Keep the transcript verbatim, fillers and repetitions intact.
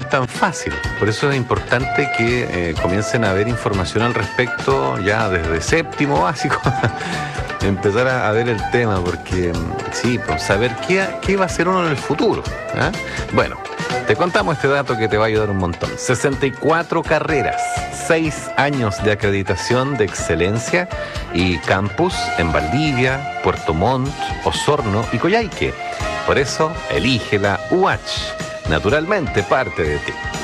es tan fácil. Por eso es importante que eh, comiencen a ver información al respecto ya desde séptimo básico. Empezar a, a ver el tema, porque sí, pues, saber qué, qué va a hacer uno en el futuro, ¿eh? Bueno, te contamos este dato que te va a ayudar un montón. sesenta y cuatro carreras, seis años de acreditación de excelencia y campus en Valdivia, Puerto Montt, Osorno y Coyhaique. Por eso, elige la U H, naturalmente parte de ti.